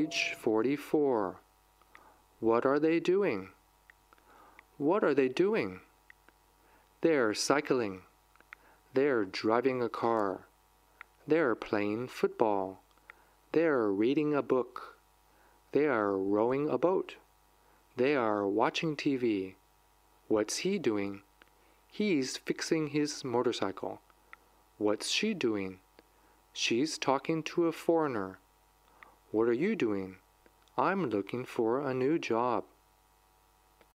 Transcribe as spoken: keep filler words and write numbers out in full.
Page forty-four. What are they doing? What are they doing? They're cycling. They're driving a car. They're playing football. They're reading a book. They are rowing a boat. They are watching T V. What's he doing? He's fixing his motorcycle. What's she doing? She's talking to a foreigner. What are you doing? I'm looking for a new job.